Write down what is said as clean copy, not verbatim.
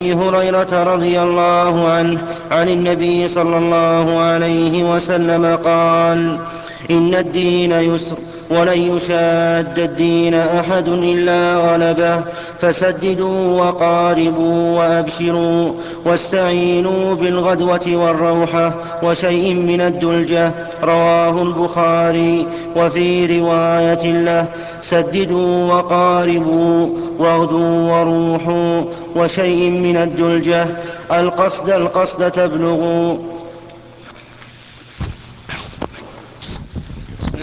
هريرة رضي الله عنه عن النبي صلى الله عليه وسلم قال: إن الدين يسر ولن يشاد الدين أحد إلا غلبه، فسددوا وقاربوا وأبشروا واستعينوا بالغدوة والروحة وشيء من الدلجة. رواه البخاري. وفي رواية له: سددوا وقاربوا واغدوا وروحوا وشيء من الدلجة. القصد تبلغوا.